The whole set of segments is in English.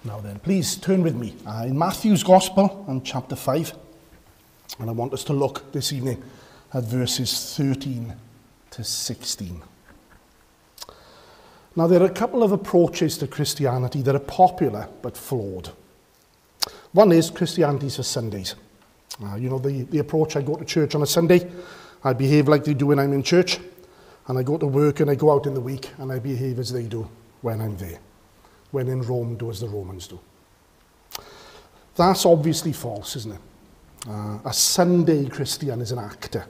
Now then, please turn with me in Matthew's Gospel and chapter 5. And I want us to look this evening at verses 13 to 16. Now, there are a couple of approaches to Christianity that are popular but flawed. One is Christianity's for Sundays. The approach, I go to church on a Sunday, I behave like they do when I'm in church, and I go to work and I go out in the week and I behave as they do when I'm there. When in Rome, do as the Romans do. That's obviously false, isn't it? A Sunday Christian is an actor.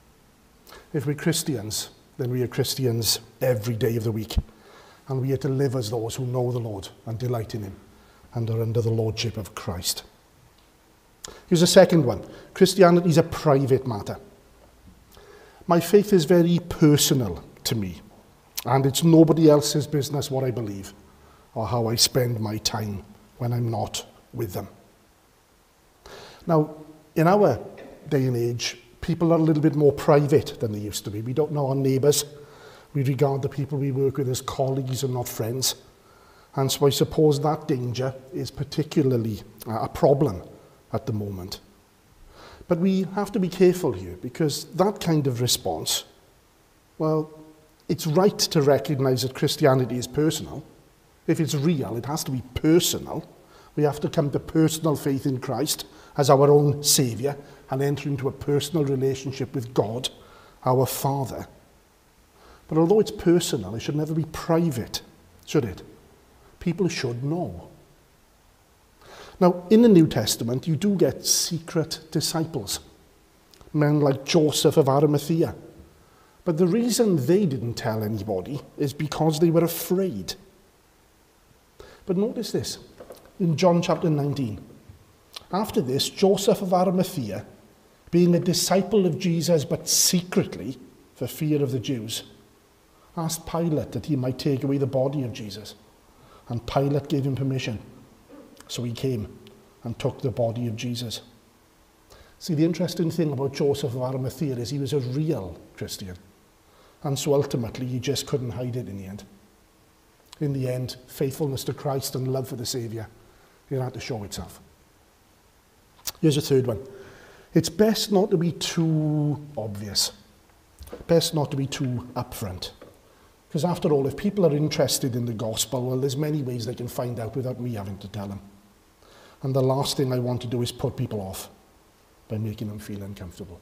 If we're Christians, then we are Christians every day of the week. And we are to live as those who know the Lord and delight in him and are under the lordship of Christ. Here's a second one. Christianity is a private matter. My faith is very personal to me, and it's nobody else's business what I believe or how I spend my time when I'm not with them. Now, in our day and age, people are a little bit more private than they used to be. We don't know our neighbours. We regard the people we work with as colleagues and not friends. And so I suppose that danger is particularly a problem at the moment. But we have to be careful here, because that kind of response, well, it's right to recognise that Christianity is personal. If it's real, it has to be personal. We have to come to personal faith in Christ as our own Saviour and enter into a personal relationship with God, our Father. But although it's personal, it should never be private, should it? People should know. Now, in the New Testament, you do get secret disciples, men like Joseph of Arimathea. But the reason they didn't tell anybody is because they were afraid. But notice this, in John chapter 19. After this, Joseph of Arimathea, being a disciple of Jesus but secretly, for fear of the Jews, asked Pilate that he might take away the body of Jesus. And Pilate gave him permission. So he came and took the body of Jesus. See, the interesting thing about Joseph of Arimathea is he was a real Christian. And so ultimately, he just couldn't hide it in the end. In the end, faithfulness to Christ and love for the Saviour, it had to show itself. Here's a third one. It's best not to be too obvious. Best not to be too upfront. Because after all, if people are interested in the gospel, well, there's many ways they can find out without me having to tell them. And the last thing I want to do is put people off by making them feel uncomfortable.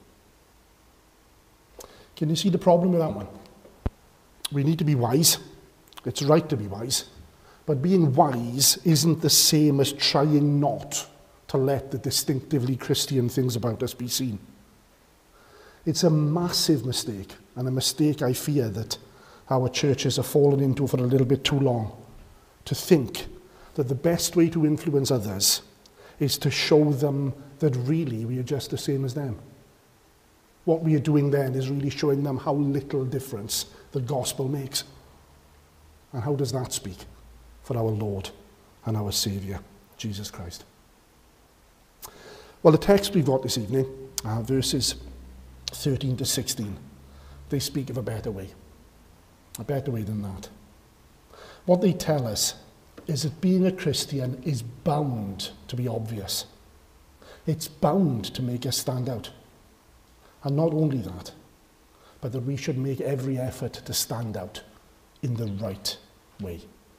Can you see the problem with that one? We need to be wise. It's right to be wise. But being wise isn't the same as trying not to let the distinctively Christian things about us be seen. It's a massive mistake, and a mistake I fear that our churches have fallen into for a little bit too long, to think that the best way to influence others is to show them that really we are just the same as them. What we are doing then is really showing them how little difference the gospel makes. And how does that speak for our Lord and our Saviour, Jesus Christ? Well, the text we've got this evening, verses 13 to 16, they speak of a better way than that. What they tell us is that being a Christian is bound to be obvious. It's bound to make us stand out. And not only that, but that we should make every effort to stand out in the right way.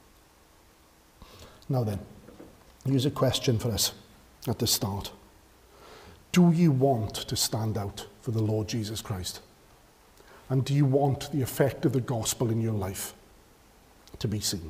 Now then, here's a question for us at the start. Do you want to stand out for the Lord Jesus Christ? And do you want the effect of the gospel in your life to be seen?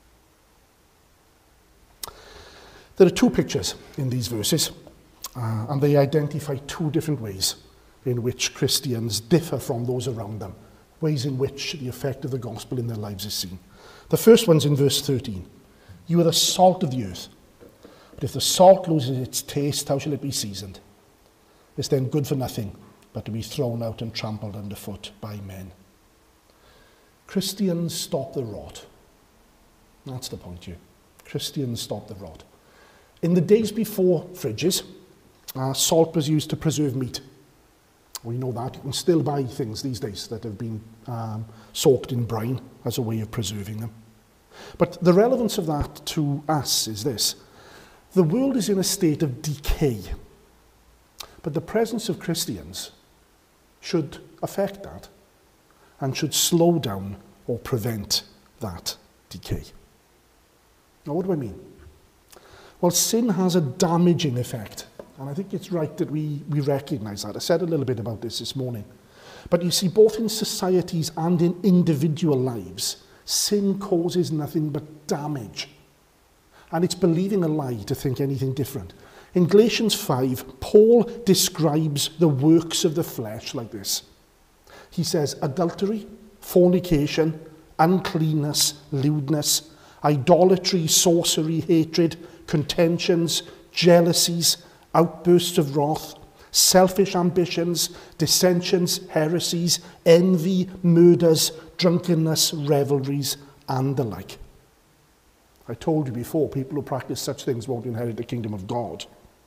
There are two pictures in these verses, and they identify two different ways in which Christians differ from those around them, ways in which the effect of the gospel in their lives is seen. The first one's in verse 13. You are the salt of the earth. But if the salt loses its taste, how shall it be seasoned? It's then good for nothing, but to be thrown out and trampled underfoot by men. Christians stop the rot. That's the point here. Christians stop the rot. In the days before fridges, salt was used to preserve meat. We know that. You can still buy things these days that have been soaked in brine as a way of preserving them. But the relevance of that to us is this. The world is in a state of decay, but the presence of Christians should affect that and should slow down or prevent that decay. Now, what do I mean? Well, sin has a damaging effect, and I think it's right that we recognize that. I said a little bit about this morning. But you see, both in societies and in individual lives, sin causes nothing but damage. And it's believing a lie to think anything different. In Galatians 5, Paul describes the works of the flesh like this. He says, adultery, fornication, uncleanness, lewdness, idolatry, sorcery, hatred, contentions, jealousies, outbursts of wrath, selfish ambitions, dissensions, heresies, envy, murders, drunkenness, revelries, and the like. I told you before, people who practice such things won't inherit the kingdom of God.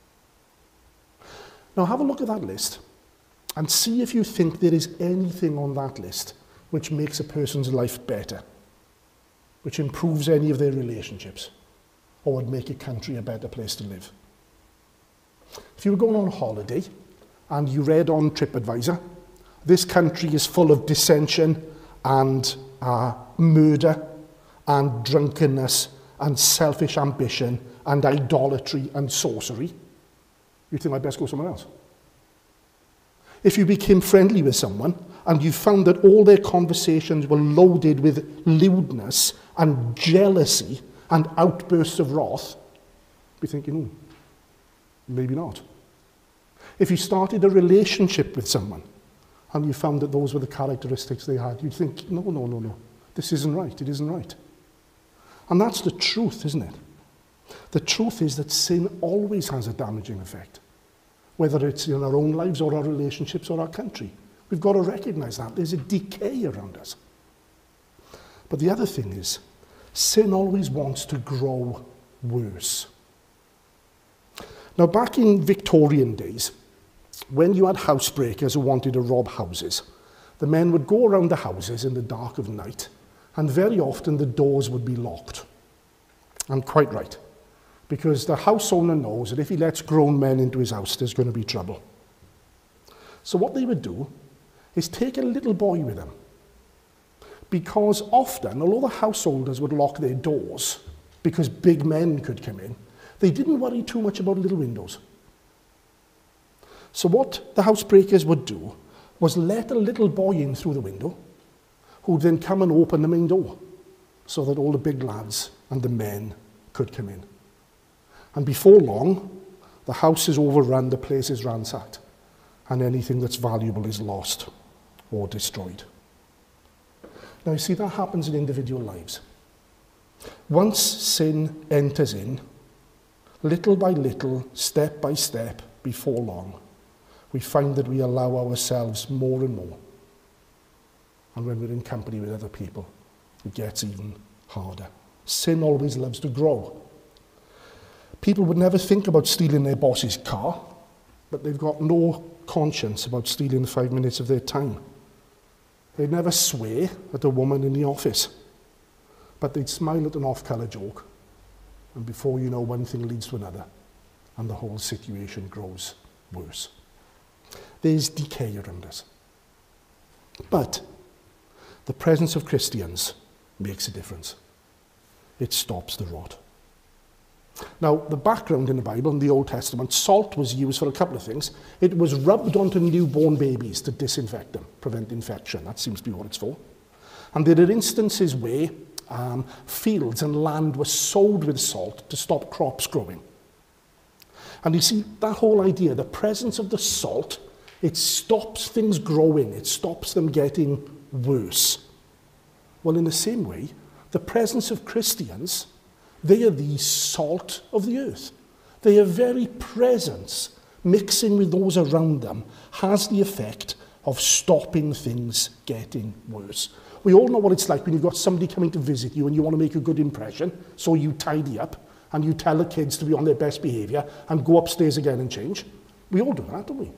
Now have a look at that list and see if you think there is anything on that list which makes a person's life better, which improves any of their relationships, or would make a country a better place to live. If you were going on holiday and you read on TripAdvisor, this country is full of dissension and murder and drunkenness and selfish ambition and idolatry and sorcery, you think I'd best go somewhere else. If you became friendly with someone and you found that all their conversations were loaded with lewdness and jealousy and outbursts of wrath, you'd be thinking, maybe not. If you started a relationship with someone and you found that those were the characteristics they had, you'd think, no, this isn't right, it isn't right. And that's the truth, isn't it? The truth is that sin always has a damaging effect, whether it's in our own lives or our relationships or our country. We've got to recognize that. There's a decay around us. But the other thing is, sin always wants to grow worse. Now, back in Victorian days, when you had housebreakers who wanted to rob houses, the men would go around the houses in the dark of night, and very often the doors would be locked. And quite right, because the house owner knows that if he lets grown men into his house, there's going to be trouble. So what they would do is take a little boy with them, because often, although the householders would lock their doors because big men could come in, they didn't worry too much about little windows. So what the housebreakers would do was let a little boy in through the window, who'd then come and open the main door so that all the big lads and the men could come in. And before long, the house is overrun, the place is ransacked, and anything that's valuable is lost or destroyed. Now, you see, that happens in individual lives. Once sin enters in, little by little, step by step, before long, we find that we allow ourselves more and more. And when we're in company with other people, it gets even harder. Sin always loves to grow. People would never think about stealing their boss's car, but they've got no conscience about stealing 5 minutes of their time. They'd never swear at a woman in the office, but they'd smile at an off-colour joke, and before you know, one thing leads to another, and the whole situation grows worse. There's decay around us. But the presence of Christians makes a difference. It stops the rot. Now, the background in the Bible, in the Old Testament, salt was used for a couple of things. It was rubbed onto newborn babies to disinfect them, prevent infection. That seems to be what it's for. And there are instances where fields and land were sowed with salt to stop crops growing. And you see, that whole idea, the presence of the salt, it stops things growing. It stops them getting worse. Well, in the same way, the presence of Christians, they are the salt of the earth. Their very presence, mixing with those around them, has the effect of stopping things getting worse. We all know what it's like when you've got somebody coming to visit you and you want to make a good impression, so you tidy up and you tell the kids to be on their best behaviour and go upstairs again and change. We all do that, don't we?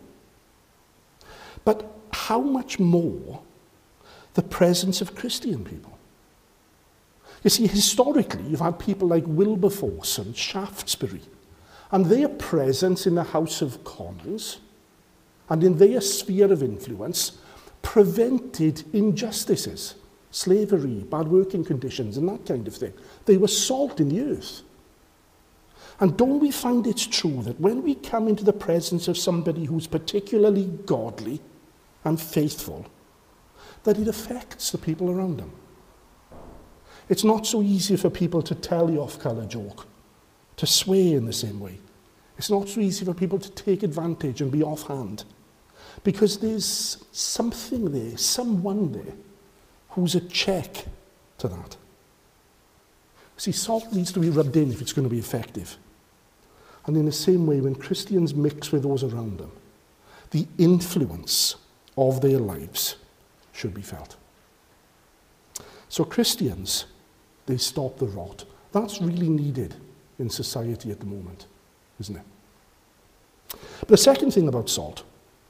But how much more the presence of Christian people? You see, historically, you've had people like Wilberforce and Shaftesbury, and their presence in the House of Commons and in their sphere of influence prevented injustices, slavery, bad working conditions, and that kind of thing. They were salt in the earth. And don't we find it's true that when we come into the presence of somebody who's particularly godly and faithful, that it affects the people around them? It's not so easy for people to tell the off-colour joke, to swear in the same way. It's not so easy for people to take advantage and be offhand, because there's something there, someone there, who's a check to that. See, salt needs to be rubbed in if it's going to be effective. And in the same way, when Christians mix with those around them, the influence of their lives should be felt. So Christians, they stop the rot. That's really needed in society at the moment, isn't it? But the second thing about salt,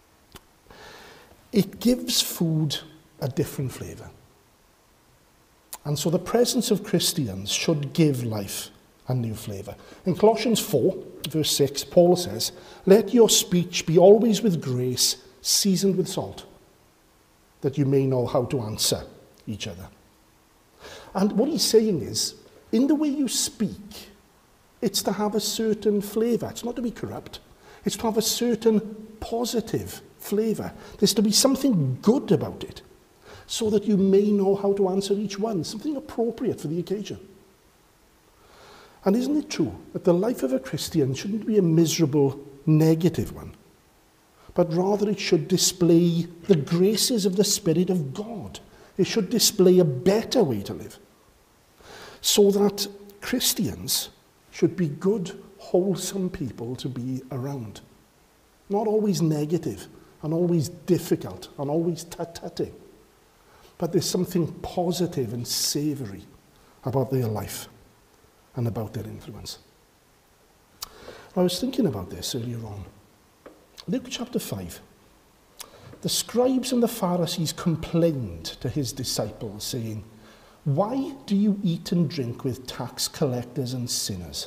it gives food a different flavour. And so the presence of Christians should give life a new flavour. In Colossians 4, verse 6, Paul says, "Let your speech be always with grace, seasoned with salt, that you may know how to answer each other." And what he's saying is, in the way you speak, it's to have a certain flavour. It's not to be corrupt. It's to have a certain positive flavour. There's to be something good about it, so that you may know how to answer each one, something appropriate for the occasion. And isn't it true that the life of a Christian shouldn't be a miserable, negative one, but rather it should display the graces of the Spirit of God. It should display a better way to live, so that Christians should be good, wholesome people to be around. Not always negative, and always difficult, and always tut-tutting. But there's something positive and savoury about their life and about their influence. I was thinking about this earlier on. Luke chapter 5. The scribes and the Pharisees complained to his disciples, saying, "Why do you eat and drink with tax collectors and sinners?"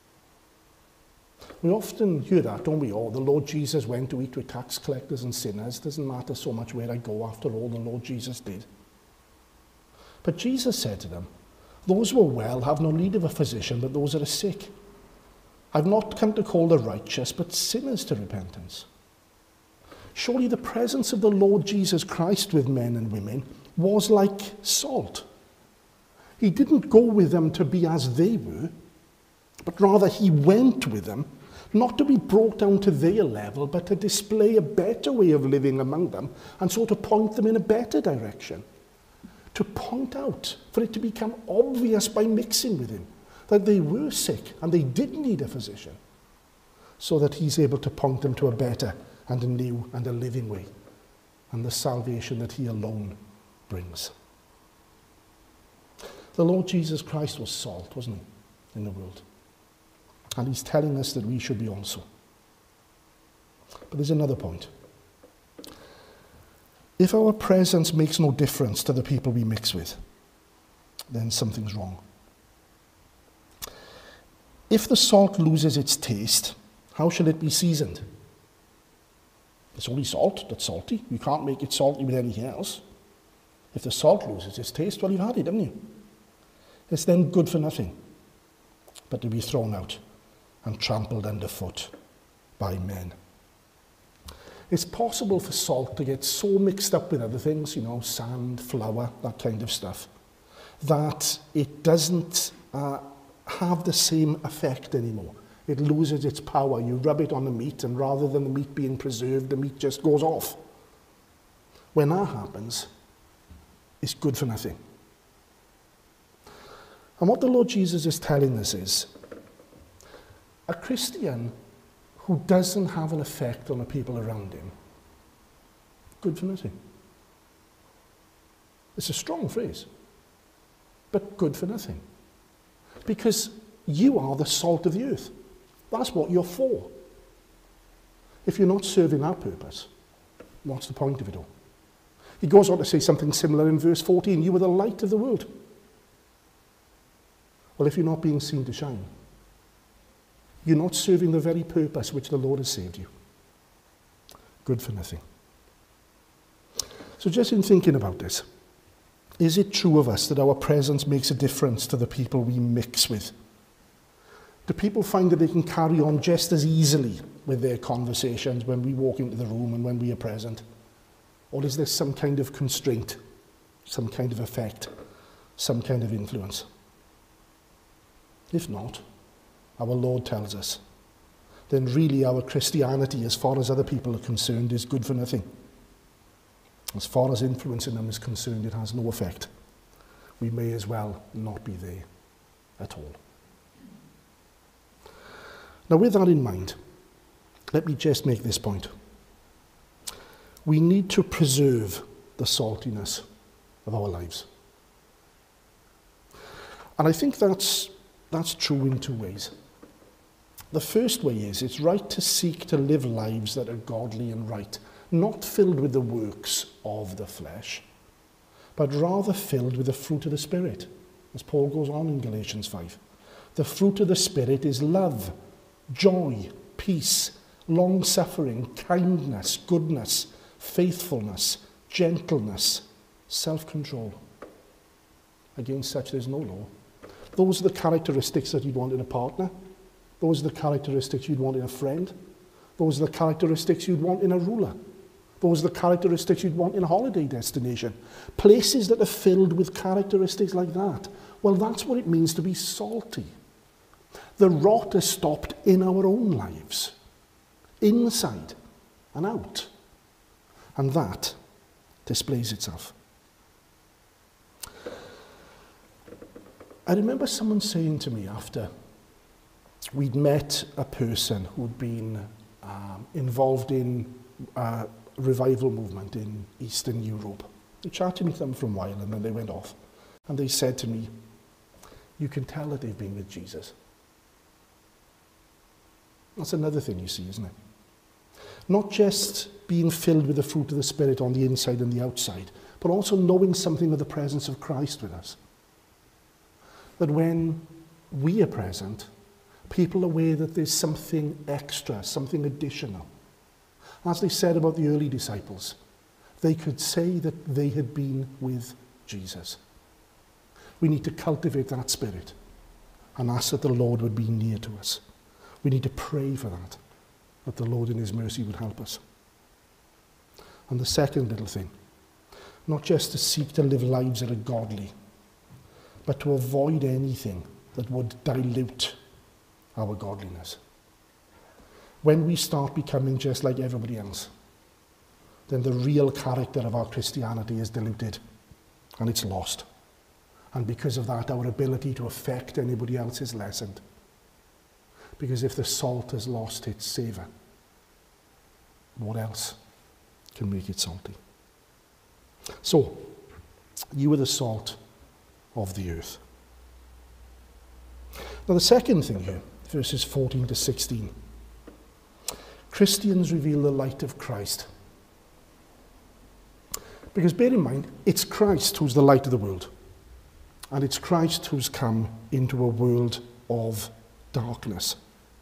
We often hear that, don't we? Oh, the Lord Jesus went to eat with tax collectors and sinners. Doesn't matter so much where I go, after all, the Lord Jesus did. But Jesus said to them, "Those who are well have no need of a physician, but those that are sick. I've not come to call the righteous, but sinners to repentance." Surely the presence of the Lord Jesus Christ with men and women was like salt. He didn't go with them to be as they were, but rather he went with them, not to be brought down to their level, but to display a better way of living among them, and so to point them in a better direction. To point out, for it to become obvious by mixing with him, that they were sick and they did need a physician, so that he's able to point them to a better and a new and a living way, and the salvation that he alone brings. The Lord Jesus Christ was salt, wasn't he, in the world? And he's telling us that we should be also. But there's another point. If our presence makes no difference to the people we mix with, then something's wrong. If the salt loses its taste, how shall it be seasoned? It's only salt that's salty. You can't make it salty with anything else. If the salt loses its taste, well, you've had it, haven't you? It's then good for nothing, but to be thrown out and trampled underfoot by men. It's possible for salt to get so mixed up with other things, sand, flour, that kind of stuff, that it doesn't have the same effect anymore. It loses its power. You rub it on the meat, and rather than the meat being preserved, the meat just goes off. When that happens, it's good for nothing. And what the Lord Jesus is telling us is, a Christian who doesn't have an effect on the people around him, good for nothing. It's a strong phrase, but good for nothing. Because you are the salt of the earth. That's what you're for. If you're not serving that purpose, what's the point of it all? He goes on to say something similar in verse 14. You are the light of the world. Well, if you're not being seen to shine, you're not serving the very purpose which the Lord has saved you. Good for nothing. So just in thinking about this, is it true of us that our presence makes a difference to the people we mix with? Do people find that they can carry on just as easily with their conversations when we walk into the room and when we are present? Or is there some kind of constraint, some kind of effect, some kind of influence? If not, our Lord tells us, then really our Christianity, as far as other people are concerned, is good for nothing. As far as influencing them is concerned, it has no effect. We may as well not be there at all. Now, with that in mind, let me just make this point. We need to preserve the saltiness of our lives. And I think that's true in two ways. The first way is it's right to seek to live lives that are godly and right, not filled with the works of the flesh, but rather filled with the fruit of the Spirit, as Paul goes on in Galatians 5. The fruit of the Spirit is love, joy, peace, long-suffering, kindness, goodness, faithfulness, gentleness, self-control. Against such there's no law. Those are the characteristics that you'd want in a partner. Those are the characteristics you'd want in a friend. Those are the characteristics you'd want in a ruler. Those are the characteristics you'd want in a holiday destination. Places that are filled with characteristics like that. Well, that's what it means to be salty. The rot is stopped in our own lives, inside and out. And that displays itself. I remember someone saying to me after we'd met a person who'd been involved in a revival movement in Eastern Europe. I chatted with them for a while and then they went off. And they said to me, you can tell that they've been with Jesus. That's another thing you see, isn't it? Not just being filled with the fruit of the Spirit on the inside and the outside, but also knowing something of the presence of Christ with us. That when we are present, people are aware that there's something extra, something additional. As they said about the early disciples, they could say that they had been with Jesus. We need to cultivate that spirit and ask that the Lord would be near to us. We need to pray for that the Lord in his mercy would help us. And the second little thing, not just to seek to live lives that are godly, but to avoid anything that would dilute our godliness. When we start becoming just like everybody else, then the real character of our Christianity is diluted and it's lost. And because of that, our ability to affect anybody else is lessened. Because if the salt has lost its savour, what else can make it salty? So, you are the salt of the earth. Now the second thing here, verses 14 to 16. Christians reveal the light of Christ. Because bear in mind, it's Christ who's the light of the world. And it's Christ who's come into a world of darkness.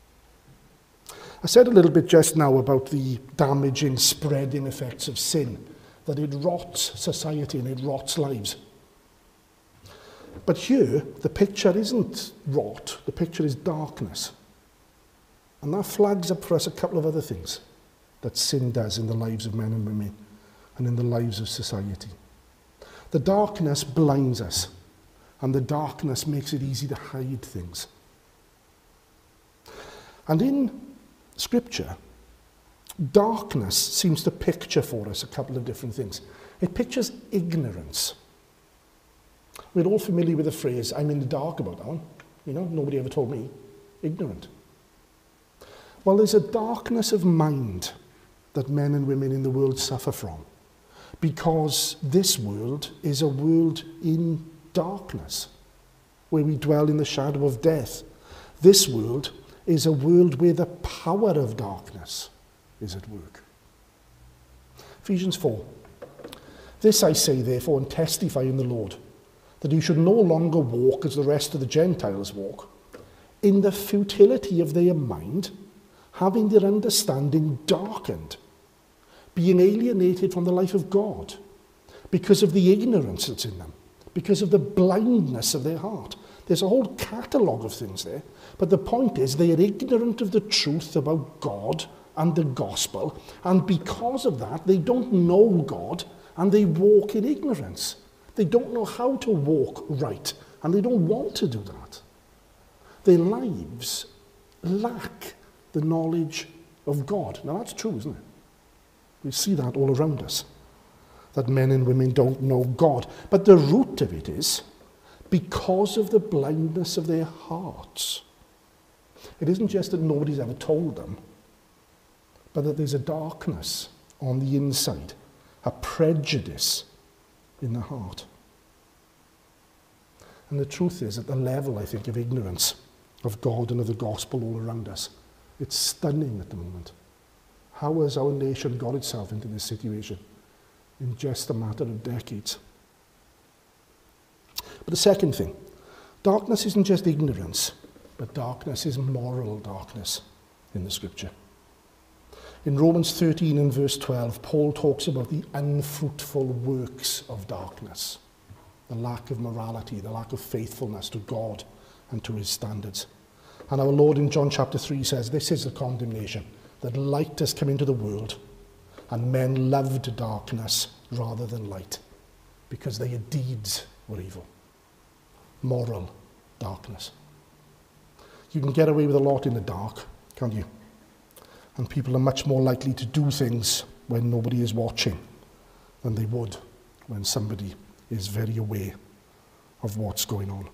I said a little bit just now about the damaging, spreading effects of sin, that it rots society and it rots lives. But here, the picture isn't rot, the picture is darkness. And that flags up for us a couple of other things that sin does in the lives of men and women and in the lives of society. The darkness blinds us, and the darkness makes it easy to hide things. And in Scripture, darkness seems to picture for us a couple of different things. It pictures ignorance. We're all familiar with the phrase, I'm in the dark about that one. You know, nobody ever told me. Ignorant. Well, there's a darkness of mind that men and women in the world suffer from, because this world is a world in darkness, where we dwell in the shadow of death. This world is a world where the power of darkness is at work. Ephesians 4. This I say, therefore, and testify in the Lord, that you should no longer walk as the rest of the Gentiles walk, in the futility of their mind, having their understanding darkened, being alienated from the life of God, because of the ignorance that's in them, because of the blindness of their heart. There's a whole catalogue of things there, but the point is they are ignorant of the truth about God and the gospel, and because of that, they don't know God, and they walk in ignorance. They don't know how to walk right, and they don't want to do that. Their lives lack the knowledge of God. Now that's true, isn't it? We see that all around us, that men and women don't know God. But the root of it is because of the blindness of their hearts. It isn't just that nobody's ever told them, but that there's a darkness on the inside, a prejudice in the heart. And the truth is, at the level, I think, of ignorance of God and of the gospel all around us, it's stunning at the moment. How has our nation got itself into this situation in just a matter of decades? But the second thing, darkness isn't just ignorance, but darkness is moral darkness in the scripture. In Romans 13 and verse 12, Paul talks about the unfruitful works of darkness, the lack of morality, the lack of faithfulness to God and to his standards. And our Lord in John chapter 3 says, this is the condemnation, that light has come into the world, and men loved darkness rather than light, because their deeds were evil. Moral darkness. You can get away with a lot in the dark, can't you? And people are much more likely to do things when nobody is watching than they would when somebody is very aware of what's going on.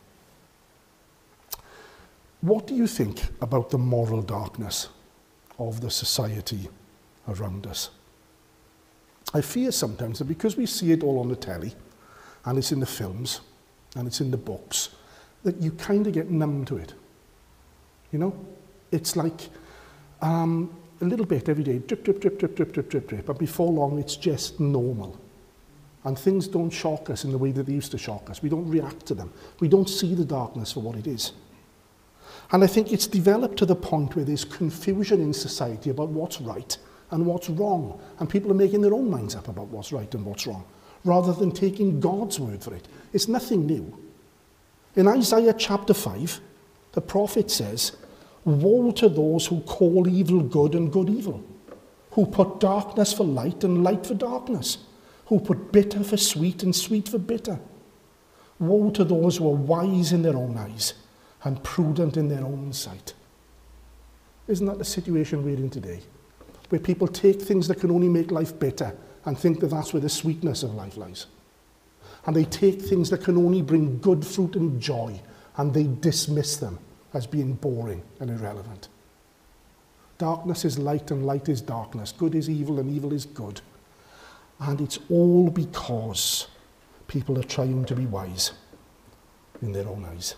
What do you think about the moral darkness of the society around us? I fear sometimes that because we see it all on the telly, and it's in the films, and it's in the books, that you kind of get numb to it. You know? It's like a little bit every day, drip, drip, drip, drip, drip, drip, drip, drip, but before long it's just normal. And things don't shock us in the way that they used to shock us. We don't react to them. We don't see the darkness for what it is. And I think it's developed to the point where there's confusion in society about what's right and what's wrong. And people are making their own minds up about what's right and what's wrong, rather than taking God's word for it. It's nothing new. In Isaiah chapter 5, the prophet says, woe to those who call evil good and good evil, who put darkness for light and light for darkness, who put bitter for sweet and sweet for bitter. Woe to those who are wise in their own eyes and prudent in their own sight. Isn't that the situation we're in today? Where people take things that can only make life bitter and think that that's where the sweetness of life lies. And they take things that can only bring good fruit and joy, and they dismiss them as being boring and irrelevant. Darkness is light and light is darkness. Good is evil and evil is good. And it's all because people are trying to be wise in their own eyes.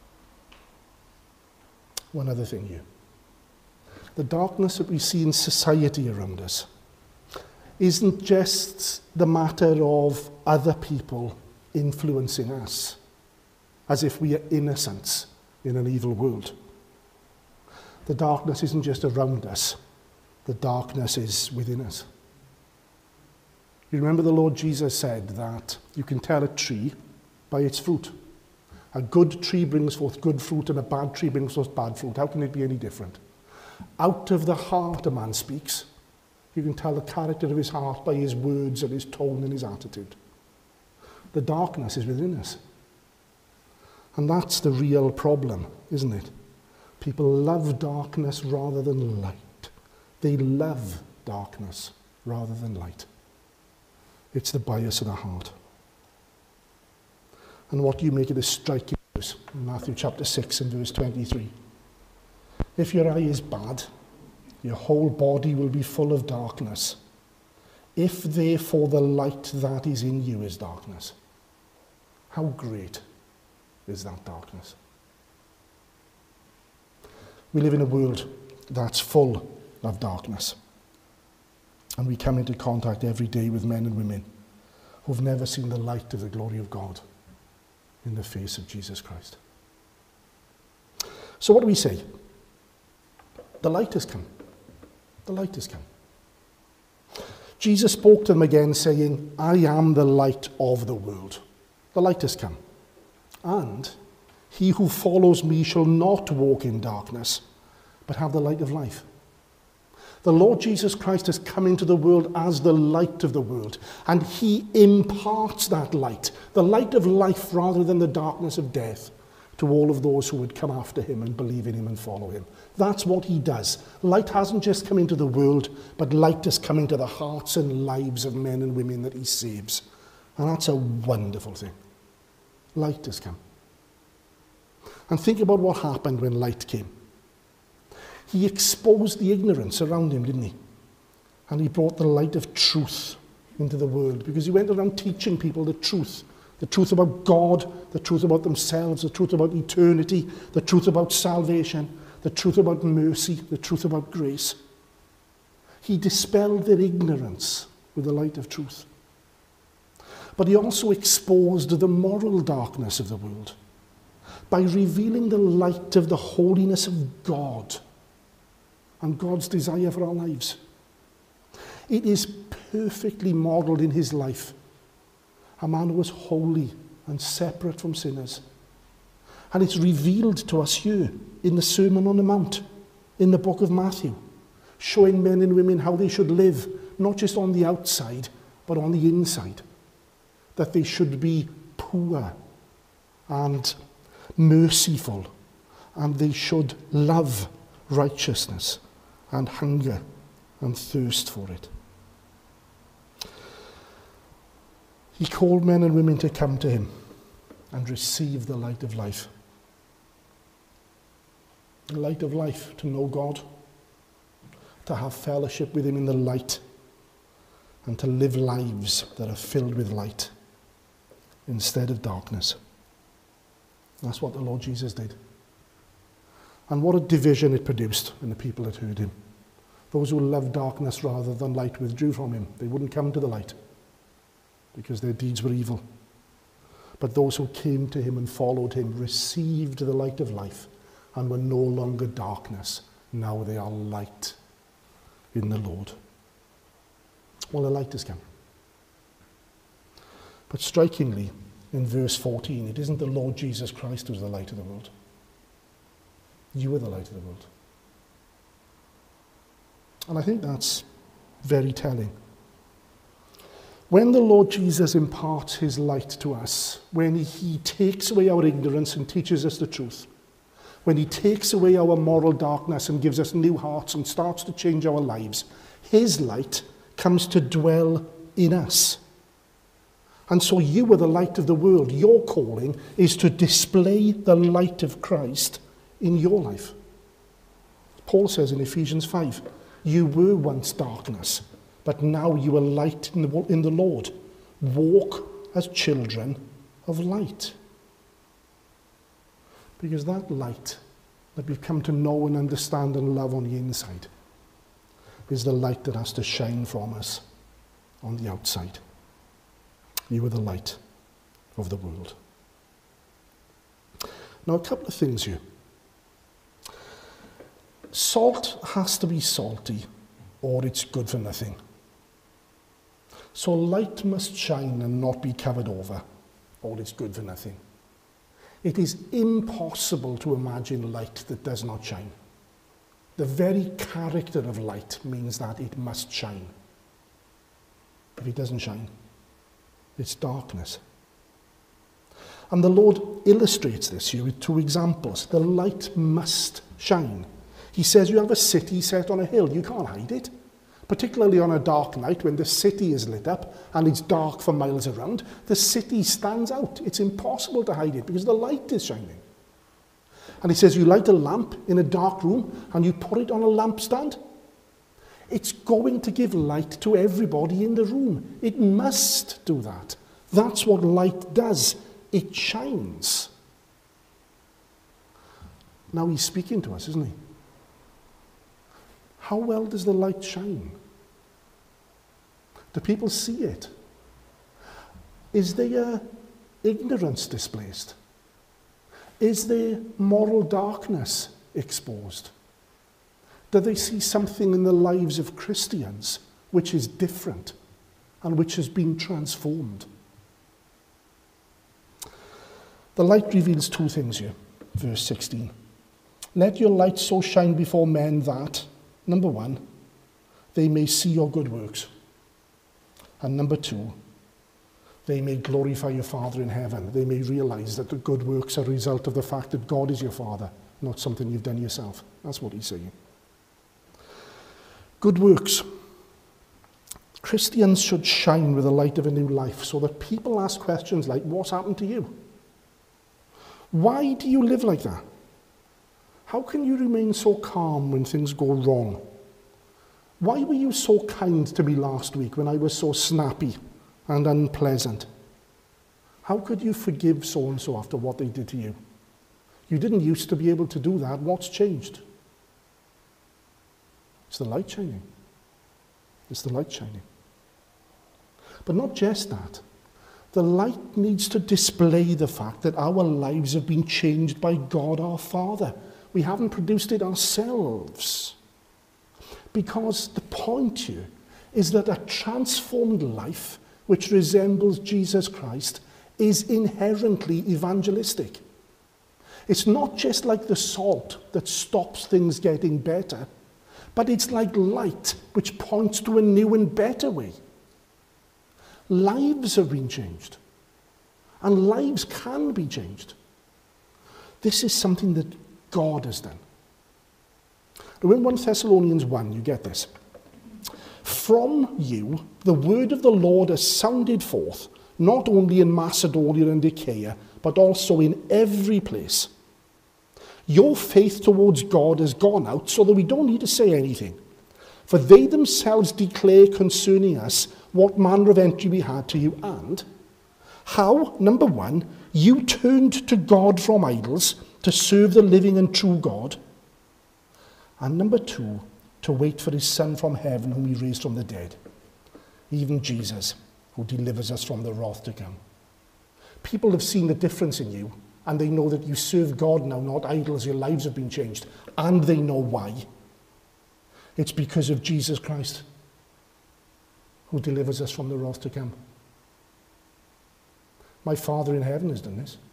One other thing here. The darkness that we see in society around us isn't just the matter of other people influencing us, as if we are innocents in an evil world. The darkness isn't just around us, the darkness is within us. You remember the Lord Jesus said that you can tell a tree by its fruit. A good tree brings forth good fruit and a bad tree brings forth bad fruit. How can it be any different? Out of the heart a man speaks. You can tell the character of his heart by his words and his tone and his attitude. The darkness is within us. And that's the real problem, isn't it? People love darkness rather than light. They love darkness rather than light. It's the bias of the heart. And what do you make of this striking verse in Matthew chapter 6 and verse 23? If your eye is bad, your whole body will be full of darkness. If therefore the light that is in you is darkness, how great is that darkness? We live in a world that's full of darkness. And we come into contact every day with men and women who've never seen the light of the glory of God. in the face of Jesus Christ. So what do we say? The light has come. The light has come. Jesus spoke to them again, saying, I am the light of the world. The light has come. And he who follows me shall not walk in darkness, but have the light of life. The Lord Jesus Christ has come into the world as the light of the world, and he imparts that light, the light of life rather than the darkness of death, to all of those who would come after him and believe in him and follow him. That's what he does. Light hasn't just come into the world, but light has come into the hearts and lives of men and women that he saves. And that's a wonderful thing. Light has come. And think about what happened when light came. He exposed the ignorance around him, didn't he? And he brought the light of truth into the world, because he went around teaching people the truth about God, the truth about themselves, the truth about eternity, the truth about salvation, the truth about mercy, the truth about grace. He dispelled their ignorance with the light of truth. But he also exposed the moral darkness of the world by revealing the light of the holiness of God and God's desire for our lives. It is perfectly modelled in his life. A man who was holy and separate from sinners. And it's revealed to us here in the Sermon on the Mount, in the book of Matthew, showing men and women how they should live, not just on the outside, but on the inside. That they should be poor and merciful, and they should love righteousness and hunger and thirst for it. He called men and women to come to him and receive the light of life. The light of life, to know God, to have fellowship with him in the light, and to live lives that are filled with light instead of darkness. That's what the Lord Jesus did. And what a division it produced in the people that heard him. Those who loved darkness rather than light withdrew from him. They wouldn't come to the light, because their deeds were evil. But those who came to him and followed him received the light of life and were no longer darkness. Now they are light in the Lord. Well, the light has come. But strikingly, in verse 14, it isn't the Lord Jesus Christ who's the light of the world. You are the light of the world. And I think that's very telling. When the Lord Jesus imparts his light to us, when he takes away our ignorance and teaches us the truth, when he takes away our moral darkness and gives us new hearts and starts to change our lives, his light comes to dwell in us. And so you are the light of the world. Your calling is to display the light of Christ in your life. Paul says in Ephesians 5, you were once darkness, but now you are light in the Lord. Walk as children of light. Because that light that we've come to know and understand and love on the inside is the light that has to shine from us on the outside. You are the light of the world. Now, a couple of things here. Salt has to be salty, or it's good for nothing. So light must shine and not be covered over, or it's good for nothing. It is impossible to imagine light that does not shine. The very character of light means that it must shine. If it doesn't shine, it's darkness. And the Lord illustrates this here with two examples. The light must shine. He says you have a city set on a hill. You can't hide it. Particularly on a dark night when the city is lit up and it's dark for miles around, the city stands out. It's impossible to hide it because the light is shining. And he says you light a lamp in a dark room and you put it on a lampstand. It's going to give light to everybody in the room. It must do that. That's what light does. It shines. Now he's speaking to us, isn't he? How well does the light shine? Do people see it? Is there ignorance displaced? Is there moral darkness exposed? Do they see something in the lives of Christians which is different and which has been transformed? The light reveals two things here. Verse 16. Let your light so shine before men that, number one, they may see your good works. And number two, they may glorify your Father in heaven. They may realize that the good works are a result of the fact that God is your Father, not something you've done yourself. That's what he's saying. Good works. Christians should shine with the light of a new life so that people ask questions like, what's happened to you? Why do you live like that? How can you remain so calm when things go wrong? Why were you so kind to me last week when I was so snappy and unpleasant? How could you forgive so-and-so after what they did to you? You didn't used to be able to do that. What's changed? It's the light shining. It's the light shining. But not just that. The light needs to display the fact that our lives have been changed by God our Father. We haven't produced it ourselves. Because the point here is that a transformed life which resembles Jesus Christ is inherently evangelistic. It's not just like the salt that stops things getting better, but it's like light which points to a new and better way. Lives have been changed, and lives can be changed. This is something that God has done. Now in 1 Thessalonians 1, you get this. From you, the word of the Lord has sounded forth, not only in Macedonia and Achaia, but also in every place. Your faith towards God has gone out so that we don't need to say anything. For they themselves declare concerning us what manner of entry we had to you, and how, number one, you turned to God from idols to serve the living and true God, and number two, to wait for his Son from heaven whom he raised from the dead, even Jesus, who delivers us from the wrath to come. People have seen the difference in you, and they know that you serve God now, not idols. Your lives have been changed, and they know why. It's because of Jesus Christ, who delivers us from the wrath to come. My Father in heaven has done this.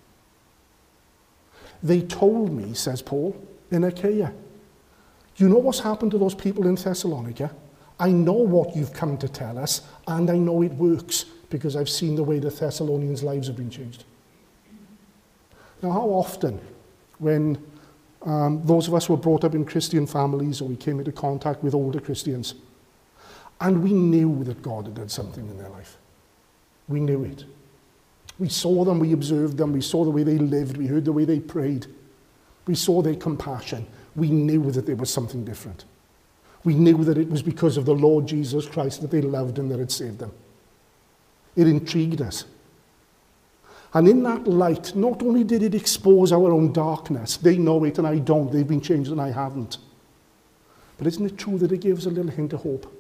They told me, says Paul, in Achaia, you know what's happened to those people in Thessalonica? I know what you've come to tell us, and I know it works because I've seen the way the Thessalonians' lives have been changed. Now, how often, when those of us who were brought up in Christian families or we came into contact with older Christians, and we knew that God had done something in their life. We knew it. We saw them, we observed them, we saw the way they lived, we heard the way they prayed. We saw their compassion. We knew that there was something different. We knew that it was because of the Lord Jesus Christ that they loved and that it saved them. It intrigued us. And in that light, not only did it expose our own darkness, they know it and I don't, they've been changed and I haven't. But isn't it true that it gives a little hint of hope?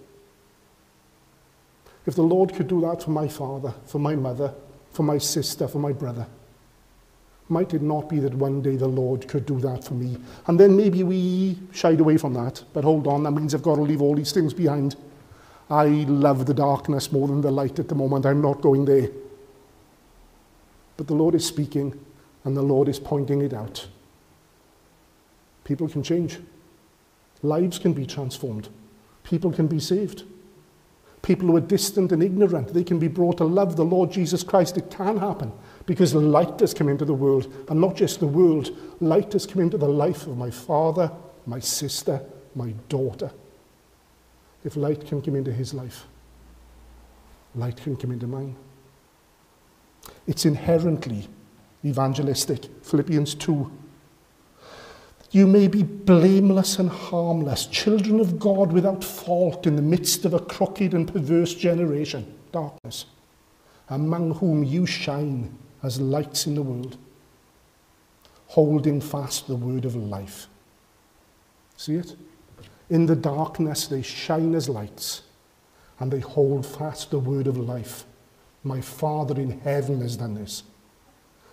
If the Lord could do that for my father, for my mother, for my sister, for my brother, might it not be that one day the Lord could do that for me? And then maybe we shied away from that. But hold on, that means I've got to leave all these things behind. I love the darkness more than the light at the moment. I'm not going there. But the Lord is speaking, and the Lord is pointing it out. People can change. Lives can be transformed. People can be saved. People who are distant and ignorant, they can be brought to love the Lord Jesus Christ. It can happen because the light has come into the world. And not just the world, light has come into the life of my father, my sister, my daughter. If light can come into his life, light can come into mine. It's inherently evangelistic. Philippians 2. You may be blameless and harmless, children of God without fault in the midst of a crooked and perverse generation, darkness, among whom you shine as lights in the world, holding fast the word of life. See it? In the darkness they shine as lights, and they hold fast the word of life. My Father in heaven has done this.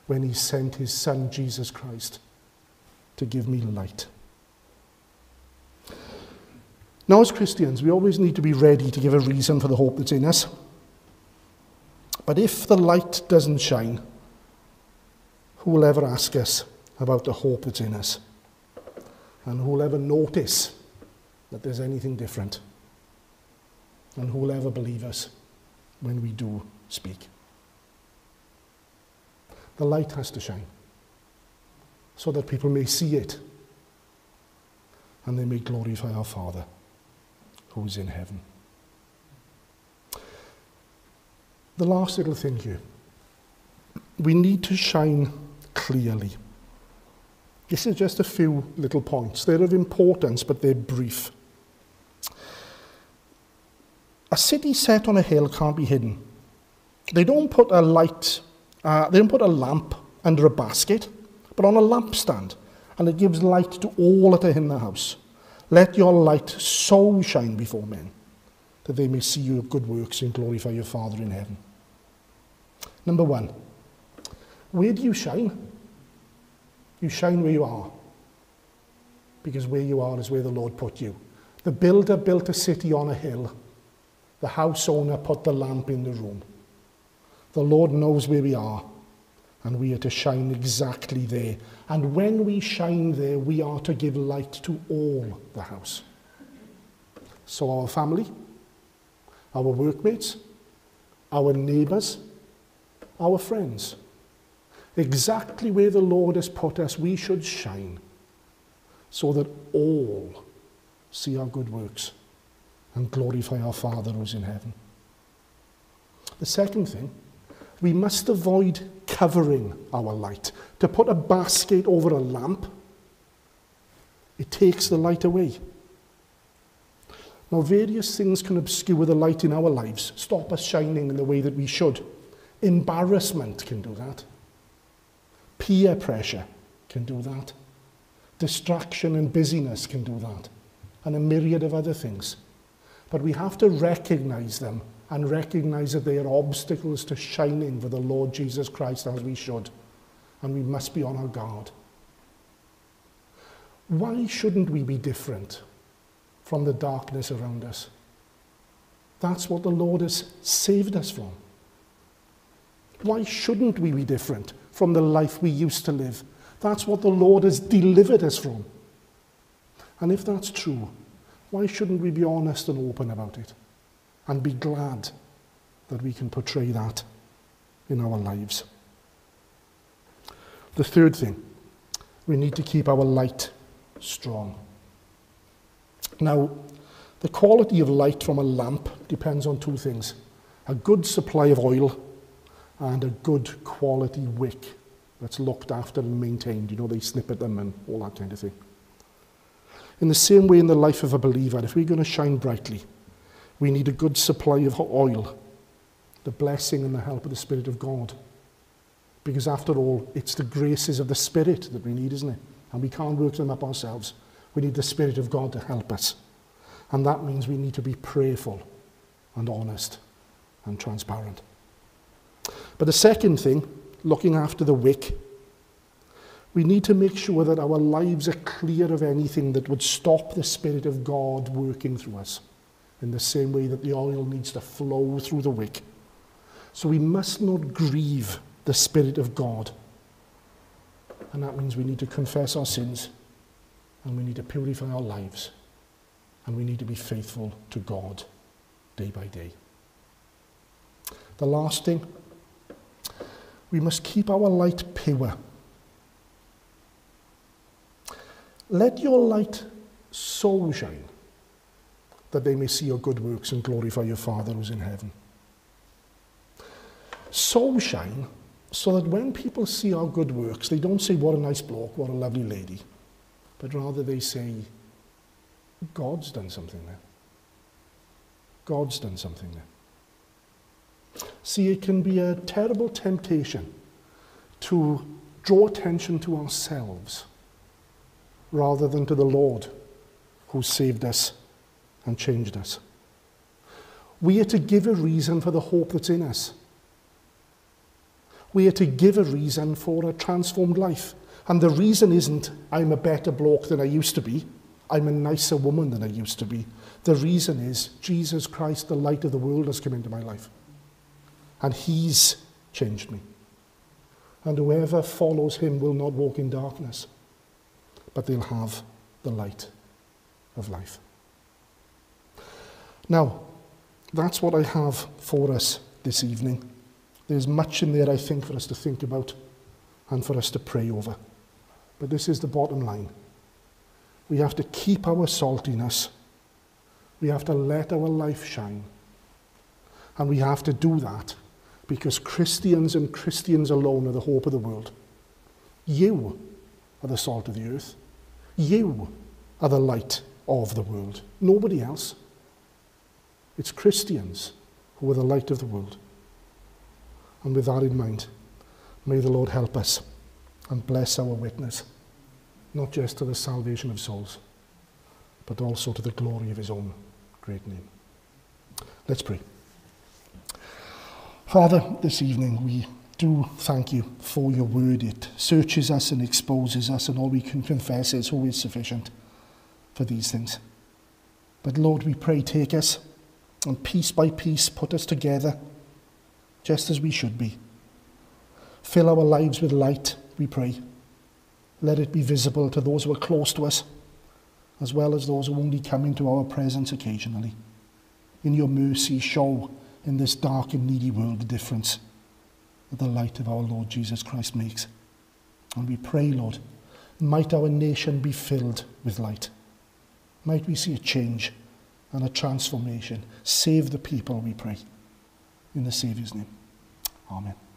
when he sent his Son, Jesus Christ, to give me light. Now, as Christians, we always need to be ready to give a reason for the hope that's in us. But if the light doesn't shine, who will ever ask us about the hope that's in us? And who will ever notice that there's anything different? And who will ever believe us when we do speak? The light has to shine so that people may see it and they may glorify our Father who is in heaven. The last little thing here. We need to shine clearly. This is just a few little points. They're of importance, but they're brief. A city set on a hill can't be hidden. They don't put a lamp under a basket, but on a lampstand, and it gives light to all that are in the house. Let your light so shine before men, that they may see your good works and glorify your Father in heaven. Number one, where do you shine? You shine where you are, because where you are is where the Lord put you. The builder built a city on a hill. The house owner put the lamp in the room. The Lord knows where we are, and we are to shine exactly there. And when we shine there, we are to give light to all the house. So our family, our workmates, our neighbours, our friends. Exactly where the Lord has put us, we should shine, so that all see our good works and glorify our Father who's in heaven. The second thing, we must avoid covering our light. To put a basket over a lamp, it takes the light away. Now, various things can obscure the light in our lives, stop us shining in the way that we should. Embarrassment can do that. Peer pressure can do that. Distraction and busyness can do that. And a myriad of other things. But we have to recognize them and recognize that they are obstacles to shining for the Lord Jesus Christ as we should. And we must be on our guard. Why shouldn't we be different from the darkness around us? That's what the Lord has saved us from. Why shouldn't we be different from the life we used to live? That's what the Lord has delivered us from. And if that's true, why shouldn't we be honest and open about it? And be glad that we can portray that in our lives. The third thing, we need to keep our light strong. Now, the quality of light from a lamp depends on two things. A good supply of oil and a good quality wick that's looked after and maintained. You know, they snip at them and all that kind of thing. In the same way in the life of a believer, if we're going to shine brightly, we need a good supply of oil, the blessing and the help of the Spirit of God. Because after all, it's the graces of the Spirit that we need, isn't it? And we can't work them up ourselves. We need the Spirit of God to help us. And that means we need to be prayerful and honest and transparent. But the second thing, looking after the wick, we need to make sure that our lives are clear of anything that would stop the Spirit of God working through us, in the same way that the oil needs to flow through the wick. So we must not grieve the Spirit of God. And that means we need to confess our sins, and we need to purify our lives, and we need to be faithful to God day by day. The last thing, we must keep our light pure. Let your light so shine that they may see your good works and glorify your Father who's in heaven. So shine so that when people see our good works, they don't say, what a nice bloke, what a lovely lady, but rather they say, God's done something there. God's done something there. See, it can be a terrible temptation to draw attention to ourselves rather than to the Lord who saved us and changed us. We are to give a reason for the hope that's in us. We are to give a reason for a transformed life. And the reason isn't, I'm a better bloke than I used to be. I'm a nicer woman than I used to be. The reason is, Jesus Christ, the light of the world, has come into my life. And he's changed me. And whoever follows him will not walk in darkness, but they'll have the light of life. Now, that's what I have for us this evening. There's much in there, I think, for us to think about and for us to pray over. But this is the bottom line. We have to keep our saltiness. We have to let our life shine. And we have to do that because Christians and Christians alone are the hope of the world. You are the salt of the earth. You are the light of the world. Nobody else. It's Christians who are the light of the world. And with that in mind, may the Lord help us and bless our witness, not just to the salvation of souls, but also to the glory of his own great name. Let's pray. Father, this evening we do thank you for your word. It searches us and exposes us, and all we can confess is who is sufficient for these things. But Lord, we pray, take us, and piece by piece put us together, just as we should be. Fill our lives with light, we pray. Let it be visible to those who are close to us, as well as those who only come into our presence occasionally. In your mercy, show in this dark and needy world the difference that the light of our Lord Jesus Christ makes. And we pray, Lord, might our nation be filled with light. Might we see a change and a transformation. Save the people, we pray. In the Saviour's name. Amen.